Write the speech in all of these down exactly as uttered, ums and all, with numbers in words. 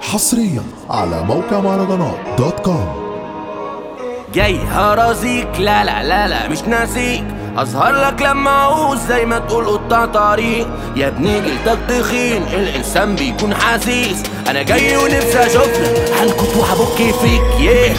حصريا على موقع مهرجانات دوت كوم. جاي هرازيك، لا لا لا لا مش ناسيك، اظهر لك لما اعوز زي ما تقول قطع طريق. يا ابني جلدك تخين، الانسان بيكون حسيس. انا جاي ونفسي اشوفك، هنكت وهبك فيك. ياه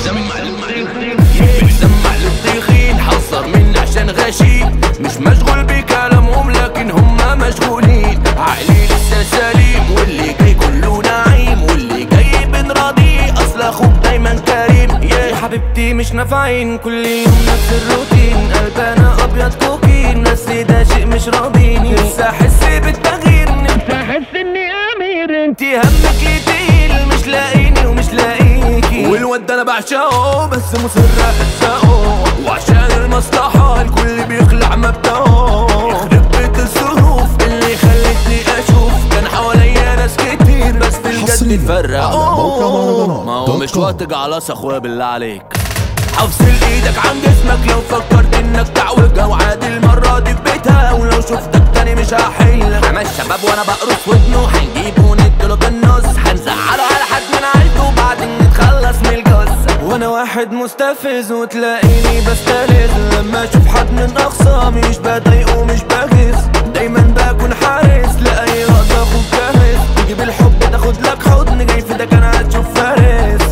بنسمع للطيخين، حذر مني عشان غشيم. مش مشغول بكلامهم لكن هم مشغولين. عقلي لسه سليم واللي جاي كله نعيم، واللي جاي بنراضيه اصل اخوك دايما كريم. يا حبيبتي مش نافعين، كل يوم نفس الروتين. قلبنا ابيض كوكين، بس ده شيء مش راضيني. نفسي احس بالتغيير، نفسي احس اني امير. انتي همك يتقيل، مش لاقيني ومش لاقيكي. والواد ده انا بعشقه بس مصر احزقه، وعشان المصلحه الكل بيخلع مبدأه. يخرب بيت الظروف اللي خلتني اشوف، كان حواليا ناس كتير بس في الجد اتفرقوا. ما هو مش وقت جعلص اخويا بالله عليك. افصل ايدك عن جسمك لو فكرت انك تعوجها، وعادي المرة دي في بيتها. ولو شفتك تاني مش هحيلك. حماس شباب وانا بقرص ودنه، هنجيبه ونديله بالنص. هنزعله على حد من عيلته وبعدين نتخلص من الجثة. وانا واحد مستفز وتلاقيني بستلذ لما اشوف حد من اخصامي. مش بضايقه ومش بغيظ، دايما بكون حارس لاي لقطة اخوك جاهز. تيجي بالحب تاخد لك حضن، جاي في ده كان هتشوف فارس.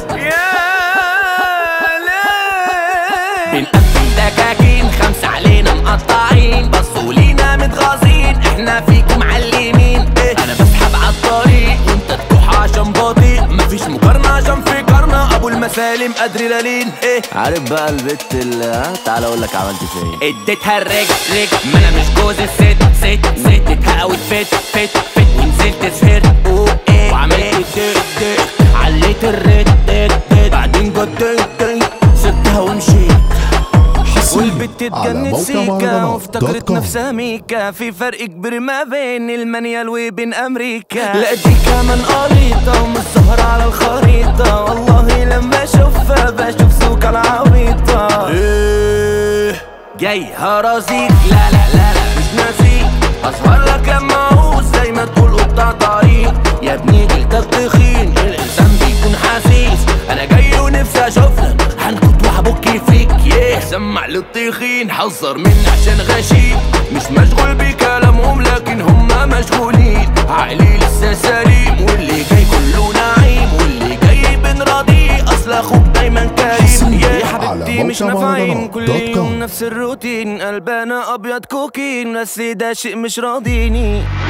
بنقفل دكاكين، خمسة علينا مقطعين. بصوا لينا متغاظين، احنا فيكم معلمين. إيه؟ انا بسحب عالطريق وانت تكح عشان بطيء. مفيش مقارنة عشان في قرنة، ابو المسالم ادرينالين. ايه عارف بقى البت اللي ها تعال اقول لك عملت فيا ايه. اديتها الرجل رجل، ما انا مش جوز الست ست. اديتها قوي فت فت فت، ونزلت سهرت اوه ايه. وعملت دق دق، عليت الريت دق دق، بعدين جديت سبتها ومشيت. والبت اتجنت سيكا وافتكرت نفسها ميكا. في فرق كبير ما بين المانيال وبين امريكا. لا دي كمان قريطة ومش سهرة على الخريطة. والله لما اشوفها بشوف سوق العويطة. ايه جاي هرازيك، لا لا لا لا مش ناسيك، اظهر لك لما اعوز زي ما تقول قطع طريق. يا ابني جلدك تخين، الانسان بيكون حسيس. انا جاي ونفسي اشوفك، هنكت وهبك فيك. ياه سمع للطيخين، حذر مني عشان غشيم. مش مشغول بكلامهم لكن هم مشغولين. عقلي لسه سليم واللي جاي كله نعيم، واللي جاي بنراضيه اصل اخوك دايما كريم. يا حبيبتي مش نافعين، كل يوم نفس الروتين. قلبنا ابيض كوكين، بس ده شيء مش راضيني.